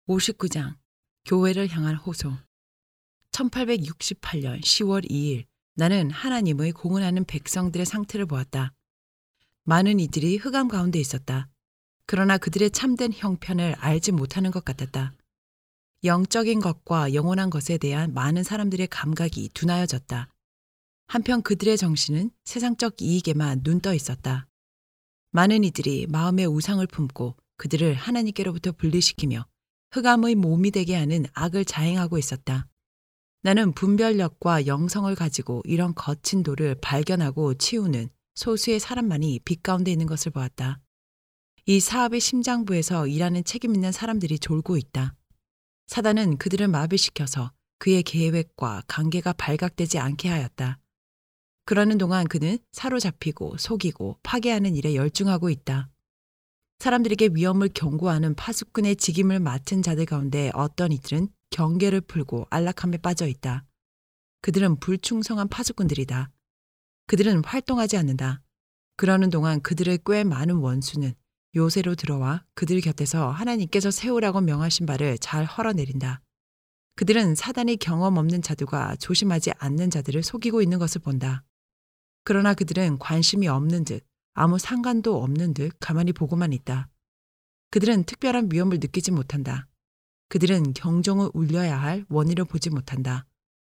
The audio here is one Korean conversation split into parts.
59장 교회를 향한 호소. 1868년 10월 2일 나는 하나님의 공언하는 백성들의 상태를 보았다. 많은 이들이 흑암 가운데 있었다. 그러나 그들의 참된 형편을 알지 못하는 것 같았다. 영적인 것과 영원한 것에 대한 많은 사람들의 감각이 둔하여졌다. 한편 그들의 정신은 세상적 이익에만 눈떠 있었다. 많은 이들이 마음의 우상을 품고 그들을 하나님께로부터 분리시키며 흑암의 몸이 되게 하는 악을 자행하고 있었다. 나는 분별력과 영성을 가지고 이런 거친 돌을 발견하고 치우는 소수의 사람만이 빛 가운데 있는 것을 보았다. 이 사업의 심장부에서 일하는 책임 있는 사람들이 졸고 있다. 사단은 그들을 마비시켜서 그의 계획과 관계가 발각되지 않게 하였다. 그러는 동안 그는 사로잡히고 속이고 파괴하는 일에 열중하고 있다. 사람들에게 위험을 경고하는 파수꾼의 직임을 맡은 자들 가운데 어떤 이들은 경계를 풀고 안락함에 빠져 있다. 그들은 불충성한 파수꾼들이다. 그들은 활동하지 않는다. 그러는 동안 그들의 꽤 많은 원수는 요새로 들어와 그들 곁에서 하나님께서 세우라고 명하신 바를 잘 헐어내린다. 그들은 사단이 경험 없는 자들과 조심하지 않는 자들을 속이고 있는 것을 본다. 그러나 그들은 관심이 없는 듯 아무 상관도 없는 듯 가만히 보고만 있다. 그들은 특별한 위험을 느끼지 못한다. 그들은 경종을 울려야 할 원인을 보지 못한다.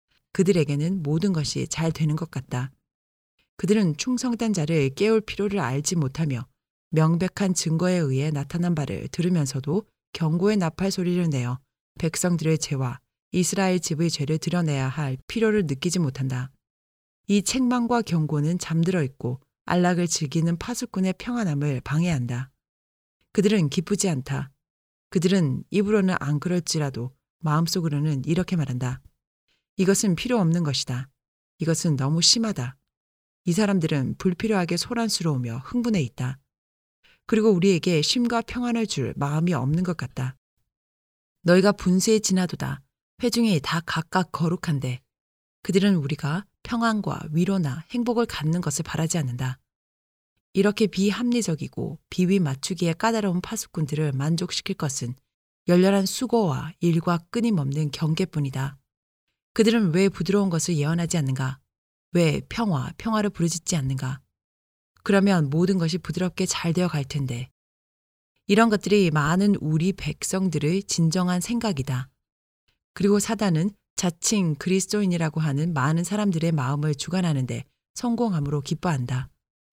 그들에게는 모든 것이 잘 되는 것 같다. 그들은 충성된 자를 깨울 필요를 알지 못하며 명백한 증거에 의해 나타난 바를 들으면서도 경고의 나팔 소리를 내어 백성들의 죄와 이스라엘 집의 죄를 드러내야 할 필요를 느끼지 못한다. 이 책망과 경고는 잠들어 있고 안락을 즐기는 파수꾼의 평안함을 방해한다. 그들은 기쁘지 않다. 그들은 입으로는 안 그럴지라도 마음속으로는 이렇게 말한다. 이것은 필요 없는 것이다. 이것은 너무 심하다. 이 사람들은 불필요하게 소란스러우며 흥분해 있다. 그리고 우리에게 쉼과 평안을 줄 마음이 없는 것 같다. 너희가 분수에 지나도다. 회중이 다 각각 거룩한데 그들은 우리가 평안과 위로나 행복을 갖는 것을 바라지 않는다. 이렇게 비합리적이고 비위 맞추기에 까다로운 파수꾼들을 만족시킬 것은 열렬한 수고와 일과 끊임없는 경계뿐이다. 그들은 왜 부드러운 것을 예언하지 않는가? 왜 평화를 부르짖지 않는가? 그러면 모든 것이 부드럽게 잘 되어 갈 텐데. 이런 것들이 많은 우리 백성들의 진정한 생각이다. 그리고 사단은 자칭 그리스도인이라고 하는 많은 사람들의 마음을 주관하는데 성공함으로 기뻐한다.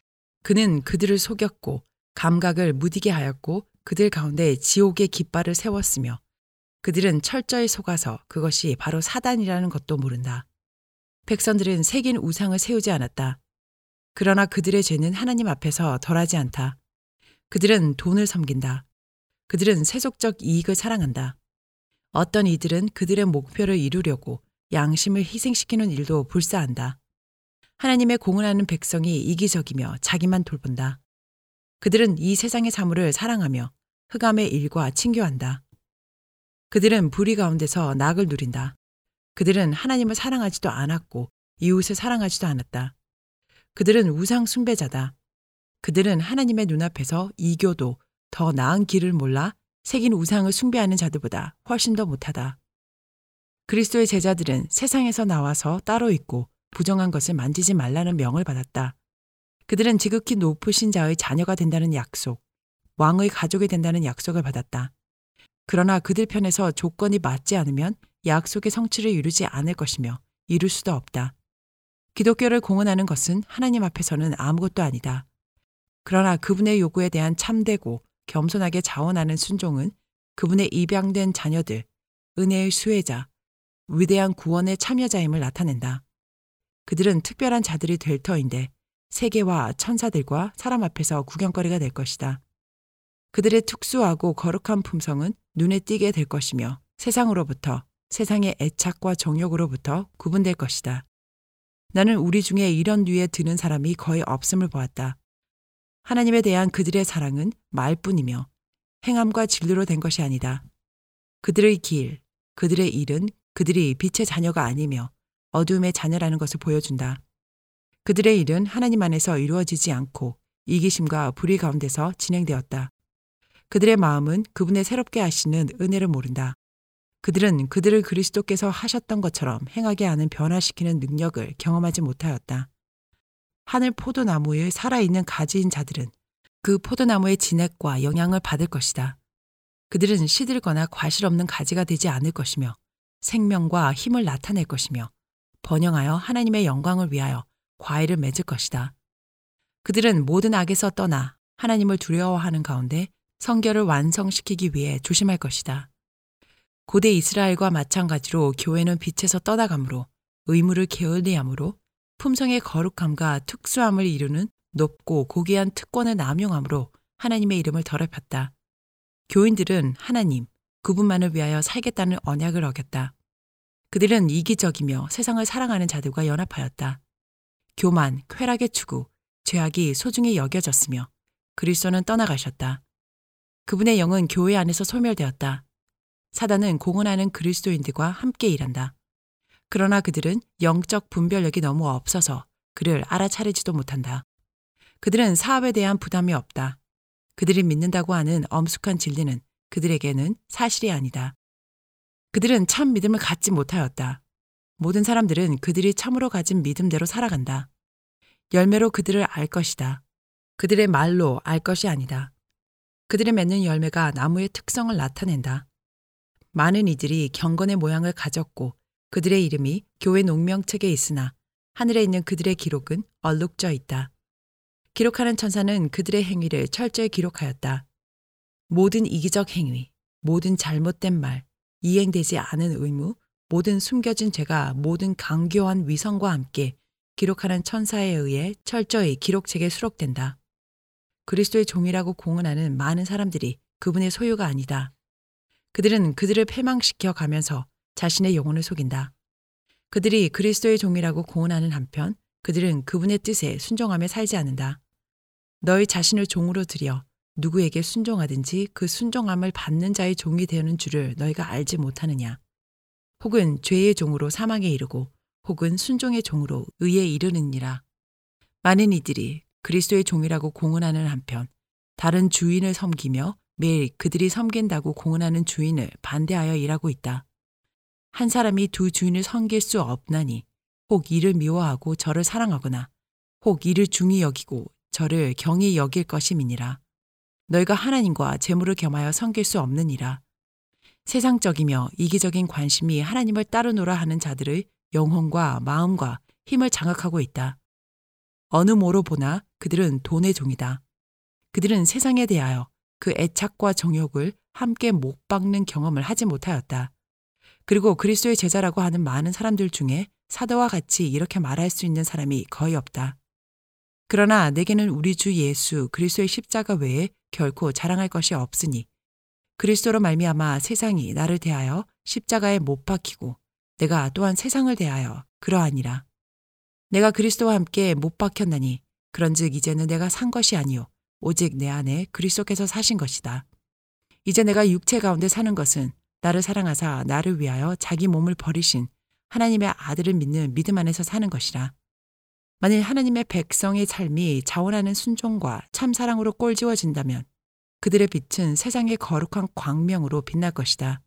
그는 그들을 속였고 감각을 무디게 하였고 그들 가운데 지옥의 깃발을 세웠으며 그들은 철저히 속아서 그것이 바로 사단이라는 것도 모른다. 백성들은 새긴 우상을 세우지 않았다. 그러나 그들의 죄는 하나님 앞에서 덜하지 않다. 그들은 돈을 섬긴다. 그들은 세속적 이익을 사랑한다. 어떤 이들은 그들의 목표를 이루려고 양심을 희생시키는 일도 불사한다. 하나님의 공언하는 백성이 이기적이며 자기만 돌본다. 그들은 이 세상의 사물을 사랑하며 흑암의 일과 친교한다. 그들은 불의 가운데서 낙을 누린다. 그들은 하나님을 사랑하지도 않았고 이웃을 사랑하지도 않았다. 그들은 우상 숭배자다. 그들은 하나님의 눈앞에서 이교도 더 나은 길을 몰라 새긴 우상을 숭배하는 자들보다 훨씬 더 못하다. 그리스도의 제자들은 세상에서 나와서 따로 있고 부정한 것을 만지지 말라는 명을 받았다. 그들은 지극히 높으신 자의 자녀가 된다는 약속, 왕의 가족이 된다는 약속을 받았다. 그러나 그들 편에서 조건이 맞지 않으면 약속의 성취를 이루지 않을 것이며 이룰 수도 없다. 기독교를 공언하는 것은 하나님 앞에서는 아무것도 아니다. 그러나 그분의 요구에 대한 참되고 겸손하게 자원하는 순종은 그분의 입양된 자녀들, 은혜의 수혜자, 위대한 구원의 참여자임을 나타낸다. 그들은 특별한 자들이 될 터인데 세계와 천사들과 사람 앞에서 구경거리가 될 것이다. 그들의 특수하고 거룩한 품성은 눈에 띄게 될 것이며 세상으로부터, 세상의 애착과 정욕으로부터 구분될 것이다. 나는 우리 중에 이런 류에 드는 사람이 거의 없음을 보았다. 하나님에 대한 그들의 사랑은 말뿐이며 행함과 진리로 된 것이 아니다. 그들의 길, 그들의 일은 그들이 빛의 자녀가 아니며 어둠의 자녀라는 것을 보여준다. 그들의 일은 하나님 안에서 이루어지지 않고 이기심과 불의 가운데서 진행되었다. 그들의 마음은 그분의 새롭게 하시는 은혜를 모른다. 그들은 그들을 그리스도께서 하셨던 것처럼 행하게 하는 변화시키는 능력을 경험하지 못하였다. 하늘 포도나무의 살아있는 가지인 자들은 그 포도나무의 진액과 영향을 받을 것이다. 그들은 시들거나 과실 없는 가지가 되지 않을 것이며 생명과 힘을 나타낼 것이며 번영하여 하나님의 영광을 위하여 과일을 맺을 것이다. 그들은 모든 악에서 떠나 하나님을 두려워하는 가운데 성결을 완성시키기 위해 조심할 것이다. 고대 이스라엘과 마찬가지로 교회는 빛에서 떠나가므로 의무를 게을리함으로 품성의 거룩함과 특수함을 이루는 높고 고귀한 특권을 남용함으로 하나님의 이름을 더럽혔다. 교인들은 하나님, 그분만을 위하여 살겠다는 언약을 어겼다. 그들은 이기적이며 세상을 사랑하는 자들과 연합하였다. 교만, 쾌락의 추구, 죄악이 소중히 여겨졌으며 그리스도는 떠나가셨다. 그분의 영은 교회 안에서 소멸되었다. 사단은 공언하는 그리스도인들과 함께 일한다. 그러나 그들은 영적 분별력이 너무 없어서 그를 알아차리지도 못한다. 그들은 사업에 대한 부담이 없다. 그들이 믿는다고 하는 엄숙한 진리는 그들에게는 사실이 아니다. 그들은 참 믿음을 갖지 못하였다. 모든 사람들은 그들이 참으로 가진 믿음대로 살아간다. 열매로 그들을 알 것이다. 그들의 말로 알 것이 아니다. 그들이 맺는 열매가 나무의 특성을 나타낸다. 많은 이들이 경건의 모양을 가졌고 그들의 이름이 교회 농명책에 있으나 하늘에 있는 그들의 기록은 얼룩져 있다. 기록하는 천사는 그들의 행위를 철저히 기록하였다. 모든 이기적 행위, 모든 잘못된 말, 이행되지 않은 의무, 모든 숨겨진 죄가 모든 강교한 위선과 함께 기록하는 천사에 의해 철저히 기록책에 수록된다. 그리스도의 종이라고 공언하는 많은 사람들이 그분의 소유가 아니다. 그들은 그들을 패망시켜 가면서 자신의 영혼을 속인다. 그들이 그리스도의 종이라고 공언하는 한편 그들은 그분의 뜻에 순종하며 살지 않는다. 너희 자신을 종으로 들여 누구에게 순종하든지 그 순종함을 받는 자의 종이 되는 줄을 너희가 알지 못하느냐. 혹은 죄의 종으로 사망에 이르고 혹은 순종의 종으로 의에 이르느니라. 많은 이들이 그리스도의 종이라고 공언하는 한편 다른 주인을 섬기며 매일 그들이 섬긴다고 공언하는 주인을 반대하여 일하고 있다. 한 사람이 두 주인을 섬길 수 없나니 혹 이를 미워하고 저를 사랑하거나 혹 이를 중히 여기고 저를 경히 여길 것임이니라. 너희가 하나님과 재물을 겸하여 섬길 수 없느니라. 세상적이며 이기적인 관심이 하나님을 따르노라 하는 자들의 영혼과 마음과 힘을 장악하고 있다. 어느 모로 보나 그들은 돈의 종이다. 그들은 세상에 대하여 그 애착과 정욕을 함께 못 박는 경험을 하지 못하였다. 그리고 그리스도의 제자라고 하는 많은 사람들 중에 사도와 같이 이렇게 말할 수 있는 사람이 거의 없다. 그러나 내게는 우리 주 예수 그리스도의 십자가 외에 결코 자랑할 것이 없으니 그리스도로 말미암아 세상이 나를 대하여 십자가에 못 박히고 내가 또한 세상을 대하여 그러하니라. 내가 그리스도와 함께 못 박혔나니 그런즉 이제는 내가 산 것이 아니요 오직 내 안에 그리스도께서 사신 것이다. 이제 내가 육체 가운데 사는 것은 나를 사랑하사 나를 위하여 자기 몸을 버리신 하나님의 아들을 믿는 믿음 안에서 사는 것이라. 만일 하나님의 백성의 삶이 자원하는 순종과 참사랑으로 꼴지워진다면 그들의 빛은 세상의 거룩한 광명으로 빛날 것이다.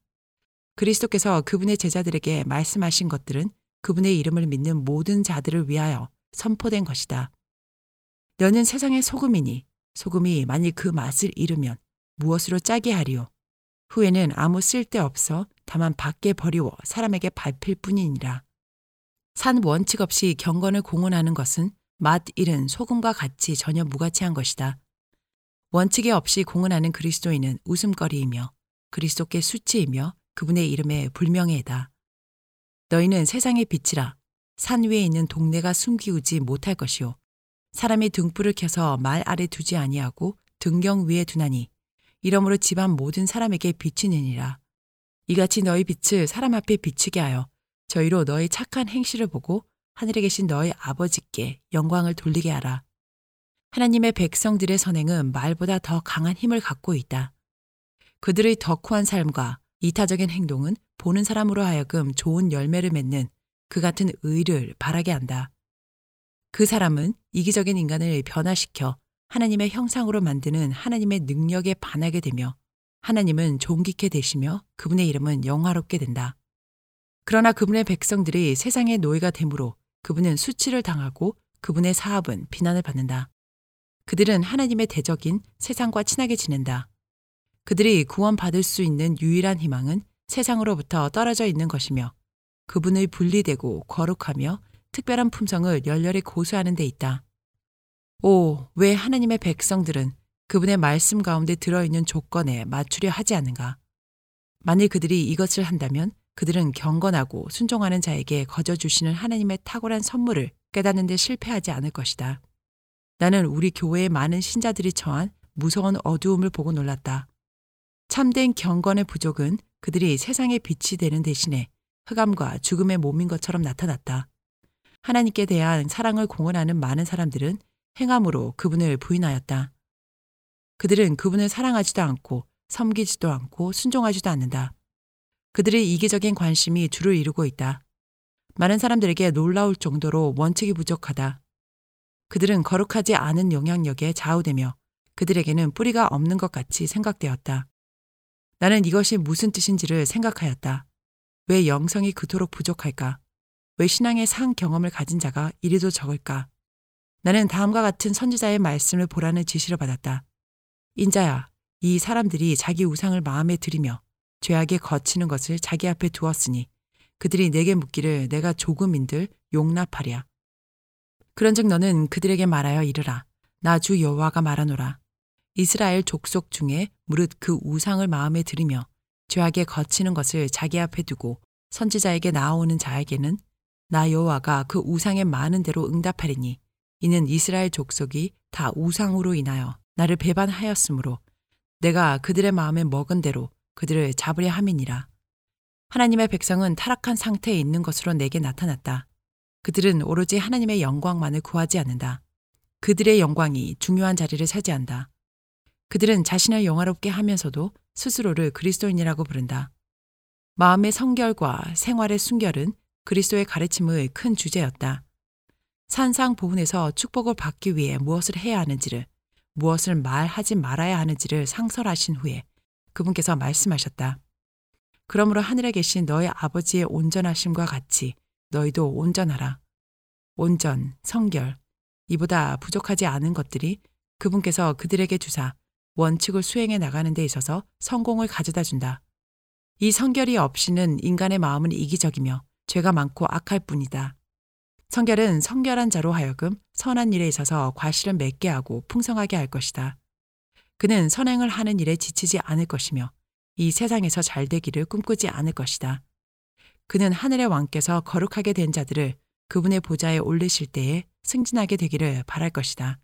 그리스도께서 그분의 제자들에게 말씀하신 것들은 그분의 이름을 믿는 모든 자들을 위하여 선포된 것이다. 너는 세상의 소금이니 소금이 만일 그 맛을 잃으면 무엇으로 짜게 하리요. 후에는 아무 쓸데없어 다만 밖에 버리워 사람에게 밟힐 뿐이니라. 산 원칙 없이 경건을 공언하는 것은 맛 잃은 소금과 같이 전혀 무가치한 것이다. 원칙이 없이 공언하는 그리스도인은 웃음거리이며 그리스도께 수치이며 그분의 이름에 불명예다. 너희는 세상의 빛이라. 산 위에 있는 동네가 숨기우지 못할 것이요. 사람이 등불을 켜서 말 아래 두지 아니하고 등경 위에 두나니 이러므로 집안 모든 사람에게 비치느니라. 이같이 너희 빛을 사람 앞에 비추게 하여 저희로 너희 착한 행실을 보고 하늘에 계신 너희 아버지께 영광을 돌리게 하라. 하나님의 백성들의 선행은 말보다 더 강한 힘을 갖고 있다. 그들의 덕후한 삶과 이타적인 행동은 보는 사람으로 하여금 좋은 열매를 맺는 그 같은 의를 바라게 한다. 그 사람은 이기적인 인간을 변화시켜 하나님의 형상으로 만드는 하나님의 능력에 반하게 되며 하나님은 존귀케 되시며 그분의 이름은 영화롭게 된다. 그러나 그분의 백성들이 세상의 노예가 되므로 그분은 수치를 당하고 그분의 사업은 비난을 받는다. 그들은 하나님의 대적인 세상과 친하게 지낸다. 그들이 구원받을 수 있는 유일한 희망은 세상으로부터 떨어져 있는 것이며 그분의 분리되고 거룩하며 특별한 품성을 열렬히 고수하는 데 있다. 오, 왜 하나님의 백성들은 그분의 말씀 가운데 들어있는 조건에 맞추려 하지 않는가? 만일 그들이 이것을 한다면 그들은 경건하고 순종하는 자에게 거저 주시는 하나님의 탁월한 선물을 깨닫는 데 실패하지 않을 것이다. 나는 우리 교회의 많은 신자들이 처한 무서운 어두움을 보고 놀랐다. 참된 경건의 부족은 그들이 세상의 빛이 되는 대신에 흑암과 죽음의 몸인 것처럼 나타났다. 하나님께 대한 사랑을 공언하는 많은 사람들은 행함으로 그분을 부인하였다. 그들은 그분을 사랑하지도 않고 섬기지도 않고 순종하지도 않는다. 그들의 이기적인 관심이 주를 이루고 있다. 많은 사람들에게 놀라울 정도로 원칙이 부족하다. 그들은 거룩하지 않은 영향력에 좌우되며 그들에게는 뿌리가 없는 것 같이 생각되었다. 나는 이것이 무슨 뜻인지를 생각하였다. 왜 영성이 그토록 부족할까? 왜 신앙의 상 경험을 가진 자가 이리도 적을까? 나는 다음과 같은 선지자의 말씀을 보라는 지시를 받았다. 인자야, 이 사람들이 자기 우상을 마음에 들이며 죄악에 거치는 것을 자기 앞에 두었으니 그들이 내게 묻기를 내가 조금인들 용납하랴. 그런즉 너는 그들에게 말하여 이르라. 나 주 여호와가 말하노라. 이스라엘 족속 중에 무릇 그 우상을 마음에 들이며 죄악에 거치는 것을 자기 앞에 두고 선지자에게 나아오는 자에게는 나 여호와가 그 우상의 많은 대로 응답하리니 이는 이스라엘 족속이 다 우상으로 인하여 나를 배반하였으므로 내가 그들의 마음에 먹은 대로 그들을 잡으려 함이니라. 하나님의 백성은 타락한 상태에 있는 것으로 내게 나타났다. 그들은 오로지 하나님의 영광만을 구하지 않는다. 그들의 영광이 중요한 자리를 차지한다. 그들은 자신을 영화롭게 하면서도 스스로를 그리스도인이라고 부른다. 마음의 성결과 생활의 순결은 그리스도의 가르침의 큰 주제였다. 산상보훈에서 축복을 받기 위해 무엇을 해야 하는지를, 무엇을 말하지 말아야 하는지를 상설하신 후에 그분께서 말씀하셨다. 그러므로 하늘에 계신 너희 아버지의 온전하심과 같이 너희도 온전하라. 온전, 성결, 이보다 부족하지 않은 것들이 그분께서 그들에게 주사 원칙을 수행해 나가는 데 있어서 성공을 가져다 준다. 이 성결이 없이는 인간의 마음은 이기적이며 죄가 많고 악할 뿐이다. 성결은 성결한 자로 하여금 선한 일에 있어서 과실을 맺게 하고 풍성하게 할 것이다. 그는 선행을 하는 일에 지치지 않을 것이며 이 세상에서 잘 되기를 꿈꾸지 않을 것이다. 그는 하늘의 왕께서 거룩하게 된 자들을 그분의 보좌에 올리실 때에 승진하게 되기를 바랄 것이다.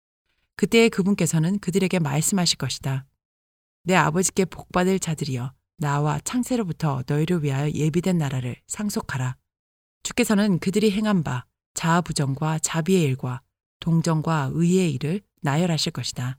그때에 그분께서는 그들에게 말씀하실 것이다. 내 아버지께 복받을 자들이여 나와 창세로부터 너희를 위하여 예비된 나라를 상속하라. 주께서는 그들이 행한 바 자아부정과 자비의 일과 동정과 의의 일을 나열하실 것이다.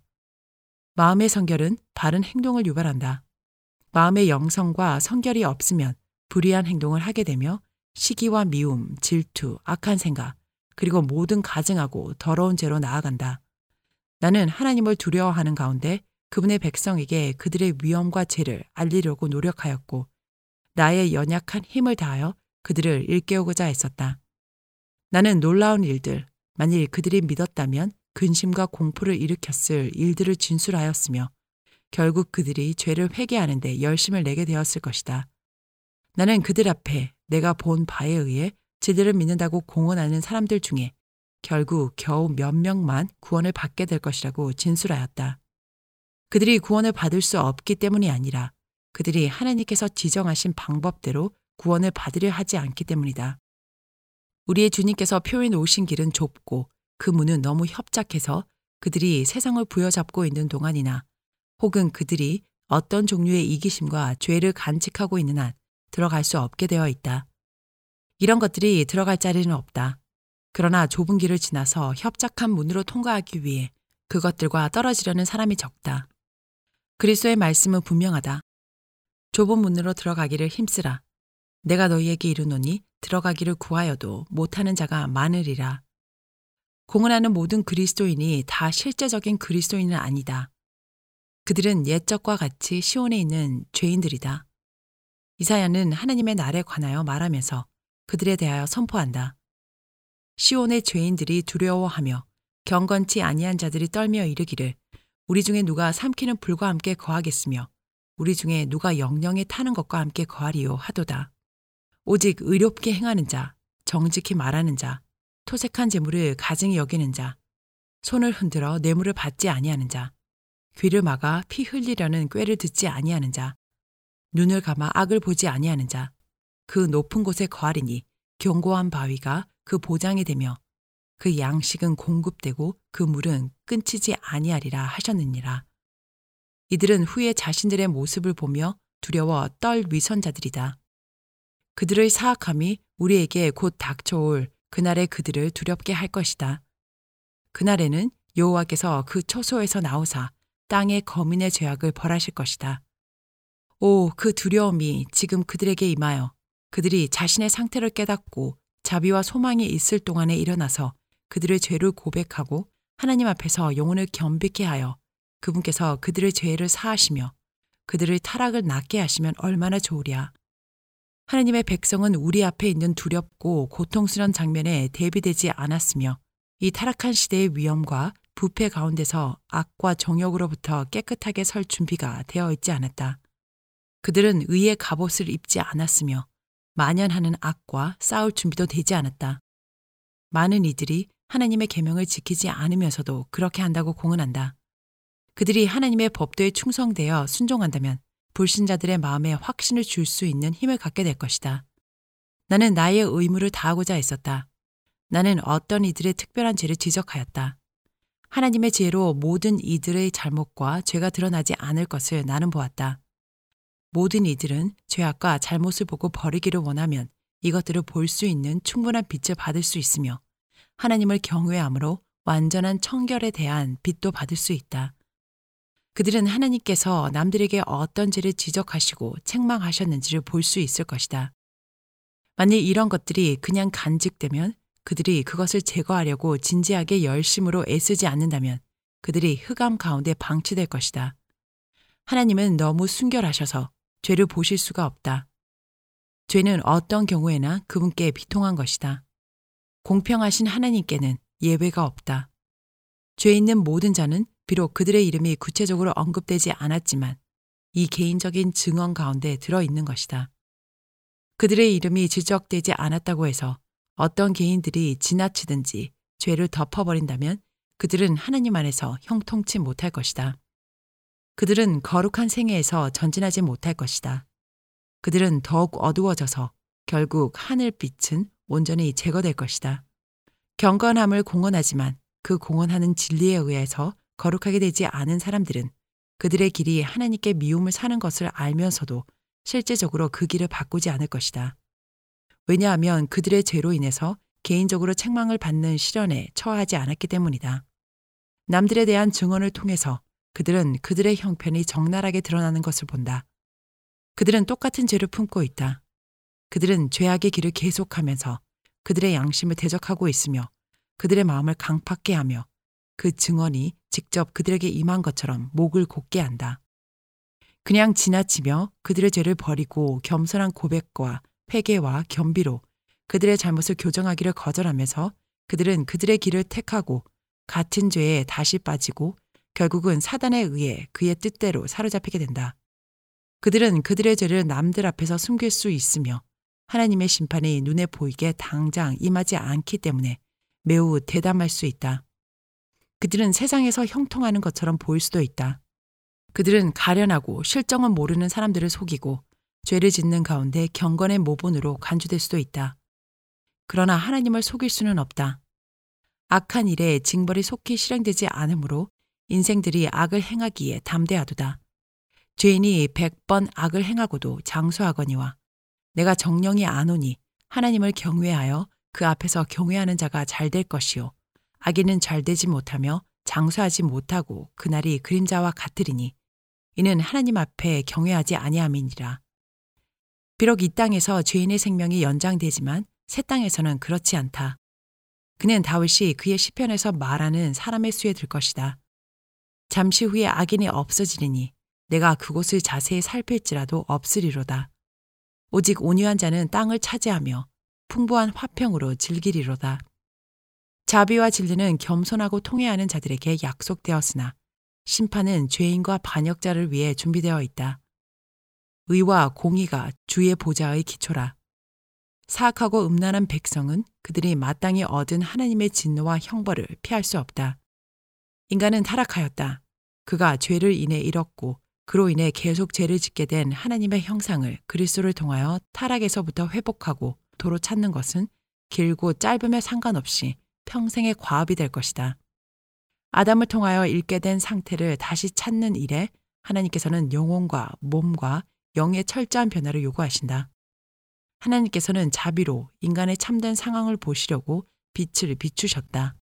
마음의 성결은 바른 행동을 유발한다. 마음의 영성과 성결이 없으면 불의한 행동을 하게 되며 시기와 미움, 질투, 악한 생각, 그리고 모든 가증하고 더러운 죄로 나아간다. 나는 하나님을 두려워하는 가운데 그분의 백성에게 그들의 위험과 죄를 알리려고 노력하였고 나의 연약한 힘을 다하여 그들을 일깨우고자 했었다. 나는 놀라운 일들, 만일 그들이 믿었다면 근심과 공포를 일으켰을 일들을 진술하였으며 결국 그들이 죄를 회개하는 데 열심을 내게 되었을 것이다. 나는 그들 앞에 내가 본 바에 의해 지들을 믿는다고 공언하는 사람들 중에 결국 겨우 몇 명만 구원을 받게 될 것이라고 진술하였다. 그들이 구원을 받을 수 없기 때문이 아니라 그들이 하나님께서 지정하신 방법대로 구원을 받으려 하지 않기 때문이다. 우리의 주님께서 표해 놓으신 길은 좁고 그 문은 너무 협착해서 그들이 세상을 부여잡고 있는 동안이나 혹은 그들이 어떤 종류의 이기심과 죄를 간직하고 있는 한 들어갈 수 없게 되어 있다. 이런 것들이 들어갈 자리는 없다. 그러나 좁은 길을 지나서 협착한 문으로 통과하기 위해 그것들과 떨어지려는 사람이 적다. 그리스도의 말씀은 분명하다. 좁은 문으로 들어가기를 힘쓰라. 내가 너희에게 이르노니 들어가기를 구하여도 못하는 자가 많으리라. 공언하는 모든 그리스도인이 다 실제적인 그리스도인은 아니다. 그들은 옛적과 같이 시온에 있는 죄인들이다. 이사야는 하나님의 날에 관하여 말하면서 그들에 대하여 선포한다. 시온의 죄인들이 두려워하며 경건치 아니한 자들이 떨며 이르기를 우리 중에 누가 삼키는 불과 함께 거하겠으며 우리 중에 누가 영영에 타는 것과 함께 거하리요 하도다. 오직 의롭게 행하는 자, 정직히 말하는 자, 토색한 재물을 가증히 여기는 자, 손을 흔들어 뇌물을 받지 아니하는 자, 귀를 막아 피 흘리려는 꾀를 듣지 아니하는 자, 눈을 감아 악을 보지 아니하는 자, 그 높은 곳에 거하리니 견고한 바위가 그 보장이 되며 그 양식은 공급되고 그 물은 끊치지 아니하리라 하셨느니라. 이들은 후에 자신들의 모습을 보며 두려워 떨 위선자들이다. 그들의 사악함이 우리에게 곧 닥쳐올 그날에 그들을 두렵게 할 것이다. 그날에는 여호와께서 그 초소에서 나오사 땅의 거민의 죄악을 벌하실 것이다. 오, 그 두려움이 지금 그들에게 임하여 그들이 자신의 상태를 깨닫고 자비와 소망이 있을 동안에 일어나서 그들의 죄를 고백하고 하나님 앞에서 영혼을 겸비케 하여 그분께서 그들의 죄를 사하시며 그들의 타락을 낫게 하시면 얼마나 좋으랴. 하나님의 백성은 우리 앞에 있는 두렵고 고통스러운 장면에 대비되지 않았으며 이 타락한 시대의 위험과 부패 가운데서 악과 정욕으로부터 깨끗하게 설 준비가 되어 있지 않았다. 그들은 의의 갑옷을 입지 않았으며 만연하는 악과 싸울 준비도 되지 않았다. 많은 이들이 하나님의 계명을 지키지 않으면서도 그렇게 한다고 공언한다. 그들이 하나님의 법도에 충성되어 순종한다면 불신자들의 마음에 확신을 줄 수 있는 힘을 갖게 될 것이다. 나는 나의 의무를 다하고자 했었다. 나는 어떤 이들의 특별한 죄를 지적하였다. 하나님의 지혜로 모든 이들의 잘못과 죄가 드러나지 않을 것을 나는 보았다. 모든 이들은 죄악과 잘못을 보고 버리기를 원하면 이것들을 볼 수 있는 충분한 빛을 받을 수 있으며 하나님을 경외함으로 완전한 청결에 대한 빛도 받을 수 있다. 그들은 하나님께서 남들에게 어떤 죄를 지적하시고 책망하셨는지를 볼 수 있을 것이다. 만일 이런 것들이 그냥 간직되면 그들이 그것을 제거하려고 진지하게 열심으로 애쓰지 않는다면 그들이 흑암 가운데 방치될 것이다. 하나님은 너무 순결하셔서 죄를 보실 수가 없다. 죄는 어떤 경우에나 그분께 비통한 것이다. 공평하신 하나님께는 예외가 없다. 죄 있는 모든 자는 비록 그들의 이름이 구체적으로 언급되지 않았지만 이 개인적인 증언 가운데 들어있는 것이다. 그들의 이름이 지적되지 않았다고 해서 어떤 개인들이 지나치든지 죄를 덮어버린다면 그들은 하나님 안에서 형통치 못할 것이다. 그들은 거룩한 생애에서 전진하지 못할 것이다. 그들은 더욱 어두워져서 결국 하늘빛은 온전히 제거될 것이다. 경건함을 공언하지만 그 공언하는 진리에 의해서 거룩하게 되지 않은 사람들은 그들의 길이 하나님께 미움을 사는 것을 알면서도 실제적으로 그 길을 바꾸지 않을 것이다. 왜냐하면 그들의 죄로 인해서 개인적으로 책망을 받는 시련에 처하지 않았기 때문이다. 남들에 대한 증언을 통해서 그들은 그들의 형편이 적나라하게 드러나는 것을 본다. 그들은 똑같은 죄를 품고 있다. 그들은 죄악의 길을 계속하면서 그들의 양심을 대적하고 있으며 그들의 마음을 강팍게 하며 그 증언이 직접 그들에게 임한 것처럼 목을 곧게 한다. 그냥 지나치며 그들의 죄를 버리고 겸손한 고백과 회개와 겸비로 그들의 잘못을 교정하기를 거절하면서 그들은 그들의 길을 택하고 같은 죄에 다시 빠지고 결국은 사단에 의해 그의 뜻대로 사로잡히게 된다. 그들은 그들의 죄를 남들 앞에서 숨길 수 있으며 하나님의 심판이 눈에 보이게 당장 임하지 않기 때문에 매우 대담할 수 있다. 그들은 세상에서 형통하는 것처럼 보일 수도 있다. 그들은 가련하고 실정은 모르는 사람들을 속이고 죄를 짓는 가운데 경건의 모본으로 간주될 수도 있다. 그러나 하나님을 속일 수는 없다. 악한 일에 징벌이 속히 실행되지 않으므로 인생들이 악을 행하기에 담대하도다. 죄인이 100번 악을 행하고도 장수하거니와 내가 정령이 안 오니 하나님을 경외하여 그 앞에서 경외하는 자가 잘 될 것이요 악인은 잘 되지 못하며 장수하지 못하고 그날이 그림자와 같으리니 이는 하나님 앞에 경외하지 아니함이니라. 비록 이 땅에서 죄인의 생명이 연장되지만 새 땅에서는 그렇지 않다. 그는 다윗이 그의 시편에서 말하는 사람의 수에 들 것이다. 잠시 후에 악인이 없어지리니 내가 그곳을 자세히 살필지라도 없으리로다. 오직 온유한 자는 땅을 차지하며 풍부한 화평으로 즐기리로다. 자비와 진리는 겸손하고 통회하는 자들에게 약속되었으나 심판은 죄인과 반역자를 위해 준비되어 있다. 의와 공의가 주의 보좌의 기초라. 사악하고 음란한 백성은 그들이 마땅히 얻은 하나님의 진노와 형벌을 피할 수 없다. 인간은 타락하였다. 그가 죄를 인해 잃었고 그로 인해 계속 죄를 짓게 된 하나님의 형상을 그리스도를 통하여 타락에서부터 회복하고 도로 찾는 것은 길고 짧음에 상관없이 평생의 과업이 될 것이다. 아담을 통하여 잃게 된 상태를 다시 찾는 일에 하나님께서는 영혼과 몸과 영의 철저한 변화를 요구하신다. 하나님께서는 자비로 인간의 참된 상황을 보시려고 빛을 비추셨다.